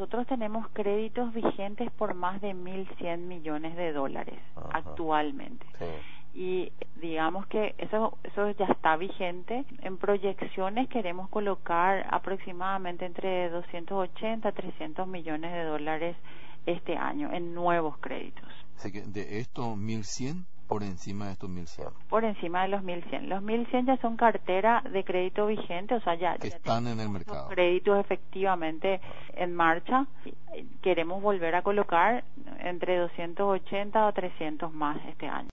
nosotros tenemos créditos vigentes por más de 1.100 millones de dólares actualmente. Sí. Y digamos que eso ya está vigente. En proyecciones queremos colocar aproximadamente entre 280 a 300 millones de dólares este año en nuevos créditos. Así que de estos 1.100, por encima de estos 1.100. Por encima de los 1.100. Los 1.100 ya son cartera de crédito vigente, o sea, ya están en el mercado. Créditos efectivamente en marcha. Queremos volver a colocar entre 280 o 300 más este año.